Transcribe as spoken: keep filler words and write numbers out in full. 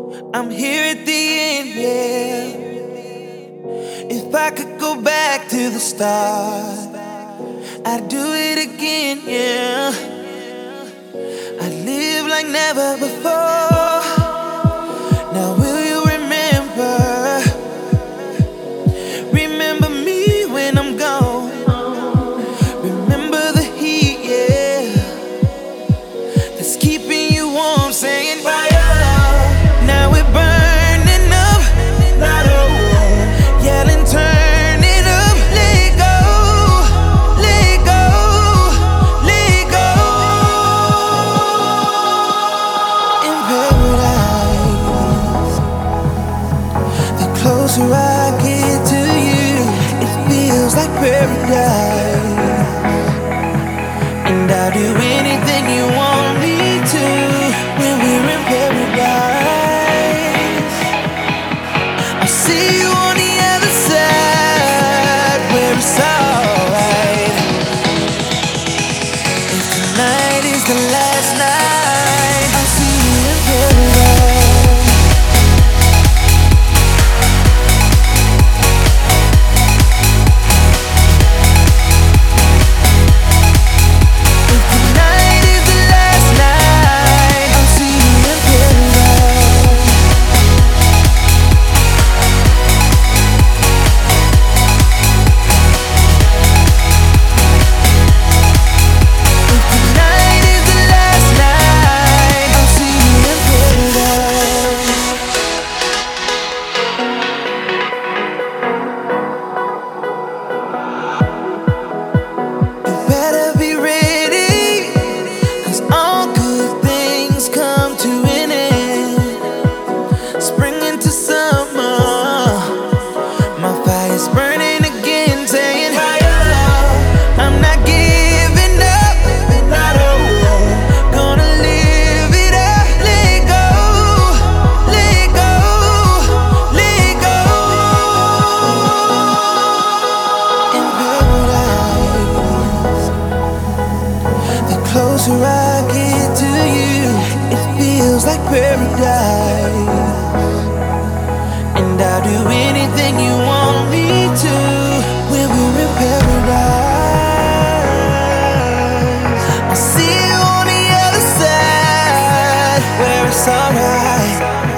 I'm here at the end, yeah. If I could go back to the start, I'd do it again, yeah. I'd live like never before. Now will you remember? Remember me when I'm gone. Remember the heat, yeah, that's keeping you warm, saying fire. Now we're burning up, not over, yelling turn it up. Let go, let go, let go. In paradise, the closer I get to you, it feels like paradise. And I'll do anything you want me to when we're in paradise. I'll see you on the other side where it's alright. If tonight is the last night, I'll see you in paradise. The closer I get to you, it feels like paradise. And I'll do anything you want me to when we're in paradise. I'll see you on the other side where it's alright.